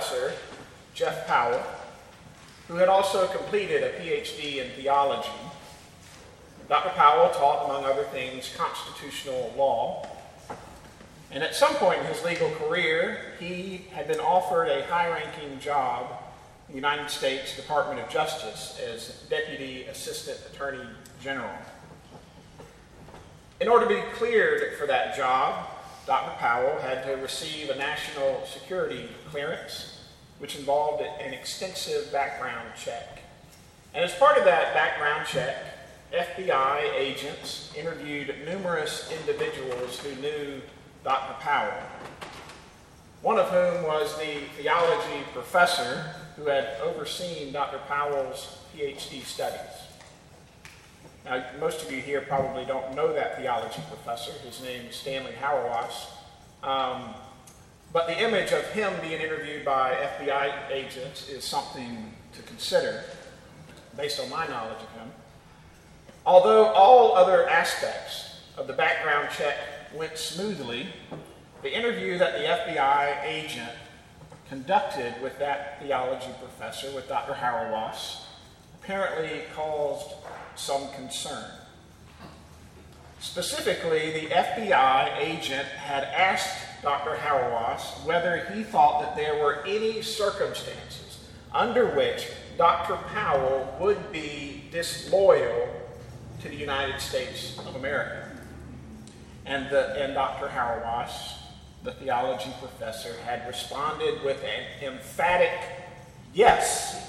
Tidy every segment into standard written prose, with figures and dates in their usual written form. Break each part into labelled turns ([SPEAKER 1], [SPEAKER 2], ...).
[SPEAKER 1] professor, Jeff Powell, who had also completed a PhD in theology. Dr. Powell taught, among other things, constitutional law. And at some point in his legal career, he had been offered a high-ranking job in the United States Department of Justice as Deputy Assistant Attorney General. In order to be cleared for that job, Dr. Powell had to receive a national security clearance, which involved an extensive background check. And as part of that background check, FBI agents interviewed numerous individuals who knew Dr. Powell, one of whom was the theology professor who had overseen Dr. Powell's PhD studies. Now, most of you here probably don't know that theology professor. His name is Stanley Hauerwas. But the image of him being interviewed by FBI agents is something to consider, based on my knowledge of him. Although all other aspects of the background check went smoothly, the interview that the FBI agent conducted with that theology professor, with Dr. Hauerwas, apparently caused some concern. Specifically, the FBI agent had asked Dr. Hauerwas whether he thought that there were any circumstances under which Dr. Powell would be disloyal to the United States of America. And Dr. Hauerwas, the theology professor, had responded with an emphatic yes.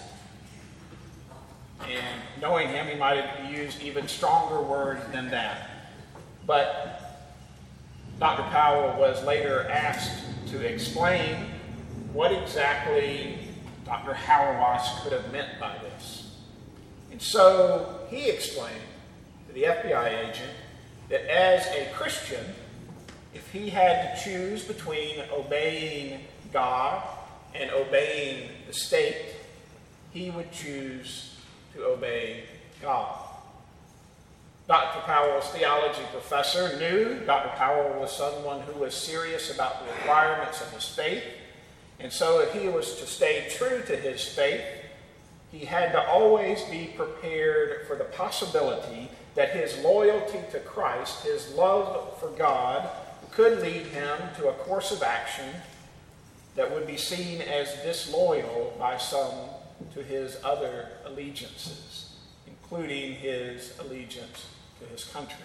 [SPEAKER 1] And knowing him, he might have used even stronger words than that. But Dr. Powell was later asked to explain what exactly Dr. Hauerwas could have meant by this. And so he explained to the FBI agent that as a Christian, if he had to choose between obeying God and obeying the state, he would choose to obey God. Dr. Powell's theology professor knew Dr. Powell was someone who was serious about the requirements of his faith, and so if he was to stay true to his faith, he had to always be prepared for the possibility that his loyalty to Christ, his love for God, could lead him to a course of action that would be seen as disloyal by some to his other allegiances, including his allegiance to his country.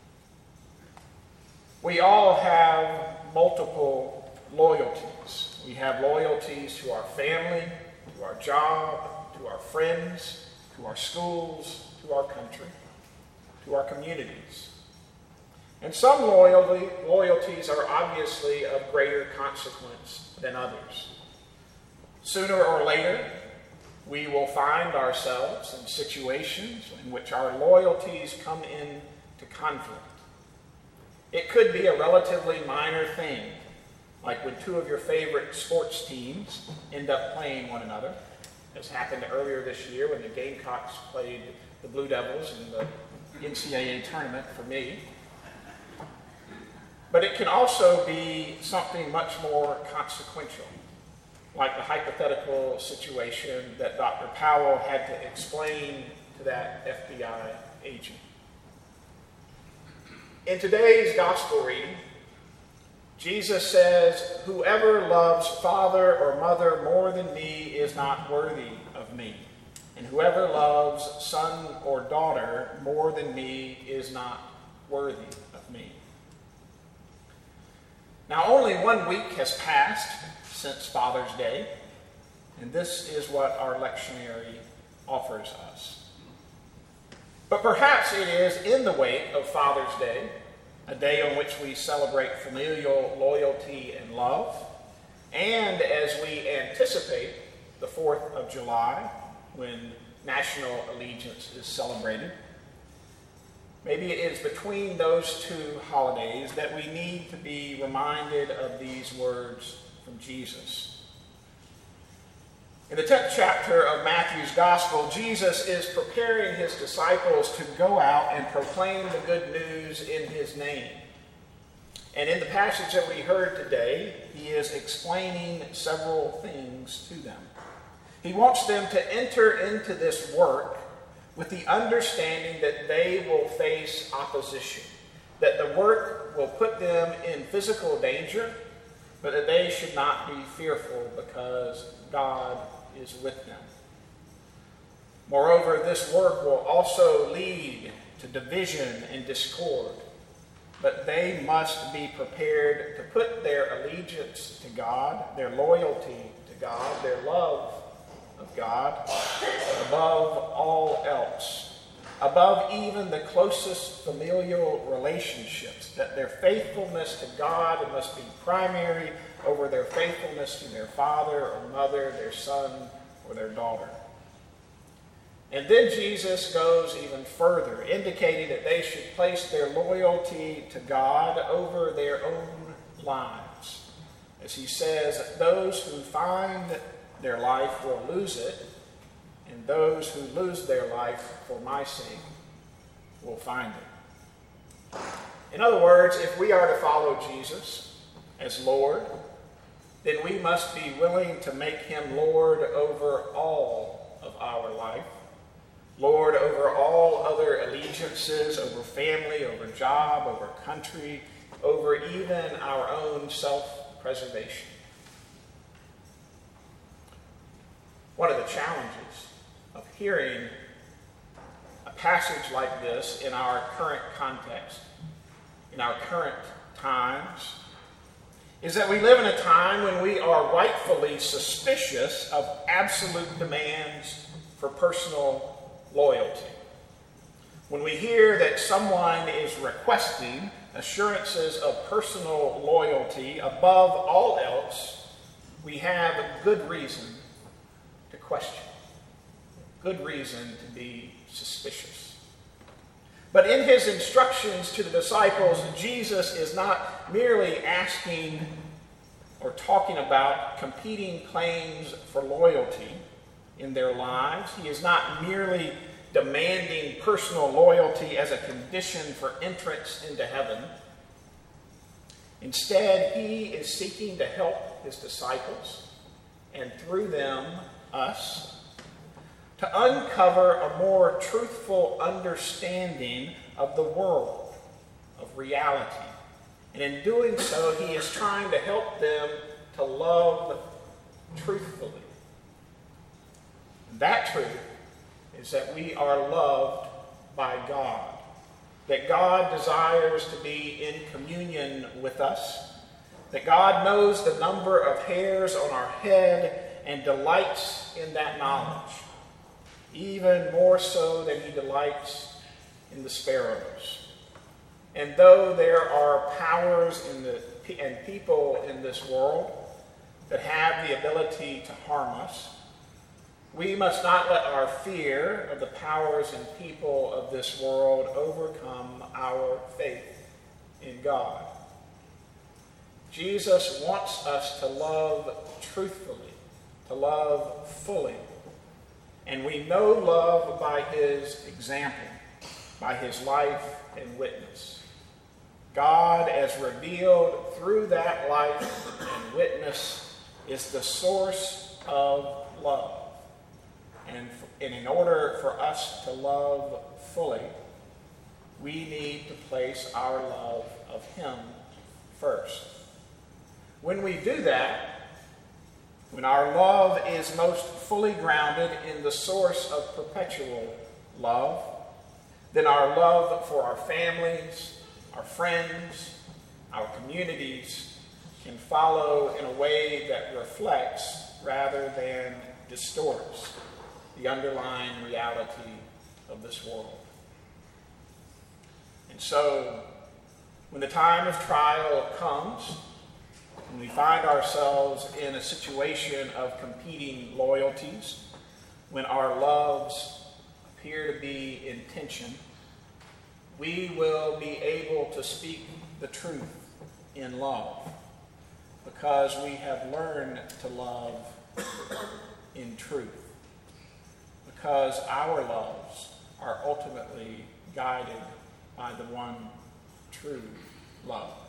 [SPEAKER 1] We all have multiple loyalties. We have loyalties to our family, to our job, to our friends, to our schools, to our country, to our communities. And some loyalties are obviously of greater consequence than others. Sooner or later, we will find ourselves in situations in which our loyalties come into conflict. It could be a relatively minor thing, like when two of your favorite sports teams end up playing one another, as happened earlier this year when the Gamecocks played the Blue Devils in the NCAA tournament for me. But it can also be something much more consequential, like the hypothetical situation that Dr. Powell had to explain to that FBI agent. In today's gospel reading, Jesus says, "Whoever loves father or mother more than me is not worthy of me, and whoever loves son or daughter more than me is not worthy of me." Now, only 1 week has passed since Father's Day, and this is what our lectionary offers us. But perhaps it is in the wake of Father's Day, a day on which we celebrate familial loyalty and love, and as we anticipate the 4th of July, when national allegiance is celebrated, maybe it is between those two holidays that we need to be reminded of these words from Jesus. In the 10th chapter of Matthew's Gospel, Jesus is preparing his disciples to go out and proclaim the good news in his name. And in the passage that we heard today, he is explaining several things to them. He wants them to enter into this work with the understanding that they will face opposition, that the work will put them in physical danger, but that they should not be fearful because God is with them. Moreover, this work will also lead to division and discord, but they must be prepared to put their allegiance to God, their loyalty to God, their love of God, above all else, above even the closest familial relationships, that their faithfulness to God must be primary over their faithfulness to their father or mother, their son or their daughter. And then Jesus goes even further, indicating that they should place their loyalty to God over their own lives. As he says, those who find their life will lose it, and those who lose their life for my sake will find it. In other words, if we are to follow Jesus as Lord, then we must be willing to make him Lord over all of our life, Lord over all other allegiances, over family, over job, over country, over even our own self-preservation. One of the challenges of hearing a passage like this in our current context, in our current times, is that we live in a time when we are rightfully suspicious of absolute demands for personal loyalty. When we hear that someone is requesting assurances of personal loyalty above all else, we have good reason to question, good reason to be suspicious. But in his instructions to the disciples, Jesus is not merely asking or talking about competing claims for loyalty in their lives. He is not merely demanding personal loyalty as a condition for entrance into heaven. Instead, he is seeking to help his disciples, and through them, us, to uncover a more truthful understanding of the world, of reality. And in doing so, he is trying to help them to love truthfully. That truth is that we are loved by God, that God desires to be in communion with us, that God knows the number of hairs on our head and delights in that knowledge, even more so than he delights in the sparrows. And though there are powers and people in this world that have the ability to harm us, we must not let our fear of the powers and people of this world overcome our faith in God. Jesus wants us to love truthfully, to love fully. And we know love by his example, by his life and witness. God, as revealed through that life and witness, is the source of love. And in order for us to love fully, we need to place our love of him first. When we do that, when our love is most fully grounded in the source of perpetual love, then our love for our families, our friends, our communities can follow in a way that reflects rather than distorts the underlying reality of this world. And so, when the time of trial comes, when we find ourselves in a situation of competing loyalties, when our loves appear to be in tension, we will be able to speak the truth in love, because we have learned to love in truth, because our loves are ultimately guided by the one true love.